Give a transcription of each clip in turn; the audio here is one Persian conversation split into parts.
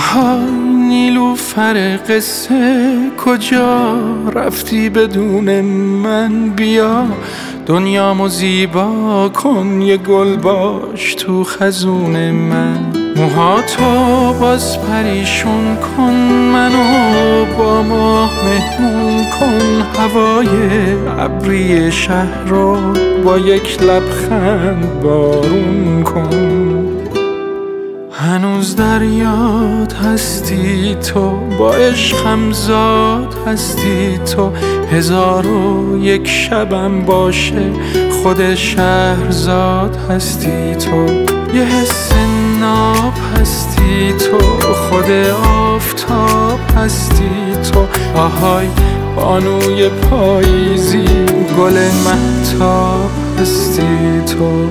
آهای نیلوفر قصه، کجا رفتی بدون من؟ بیا دنیامو زیبا کن، یه گل باش تو خزون من. موهاتو باز پریشون کن، منو با ماه مهمون کن. هوای ابری شهر رو با یک لبخند بارون کن. هنوز در یاد هستی تو، با عشقم زاد هستی تو. 1001 شبم باشه خود شهرزاد هستی تو. یه حس ناب هستی تو، خود آفتاب هستی تو. آهای بانوی پاییزی، گل مهتاب هستی تو.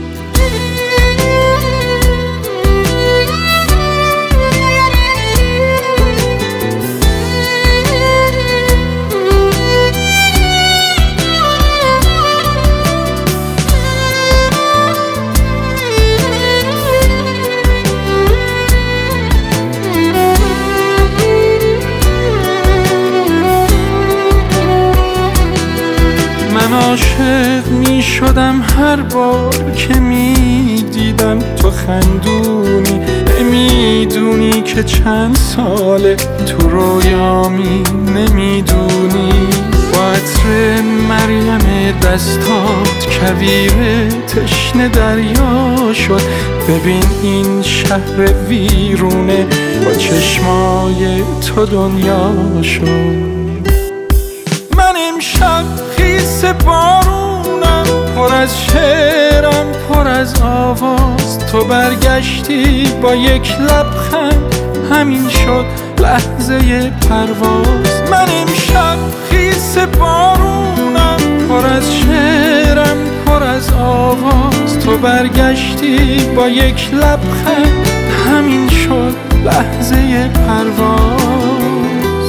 من عاشق می شدم هر بار که می دیدم تو خندونی. نمیدونی که چند ساله تو رویامی، نمیدونی. با عطر مریم دستات کویر تشنه دریا شد. ببین این شهر ویرونه، با چشمای تو دنیا شد. من امشب خیس بارونم، پر از شعرم پر از آواز. تو برگشتی با یک لبخند، همین شد لحظه پرواز. من امشب خیس بارونم، پر از شعرم پر از آواز. تو برگشتی با یک لبخند، همین شد لحظه پرواز.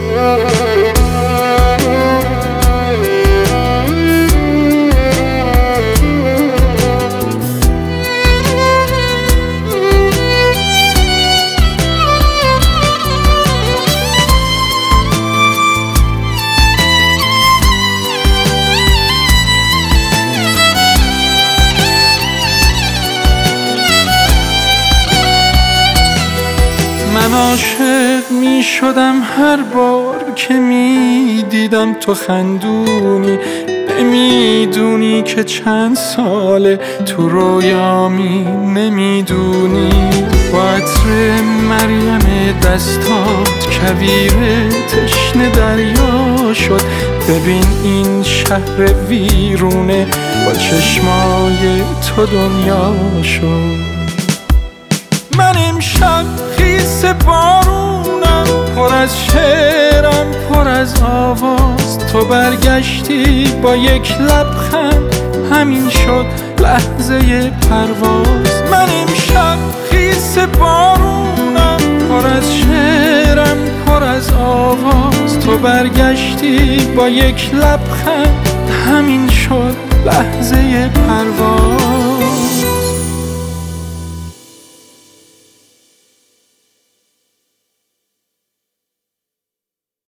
من عاشق می شدم هر بار که می دیدم تو خندونی. نمیدونی که چند ساله تو رویامی، نمیدونی. با عطر مریم دستات کویر تشنه دریا شد. ببین این شهر ویرونه، با چشمای تو دنیا شد. من امشب خیس بارونم، پر از شعرم پر از آواز. تو برگشتی با یک لبخند، همین شد لحظه پرواز. من امشب خیس بارونم، پر از شعرم پر از آواز. تو برگشتی با یک لبخند، همین شد لحظه پرواز.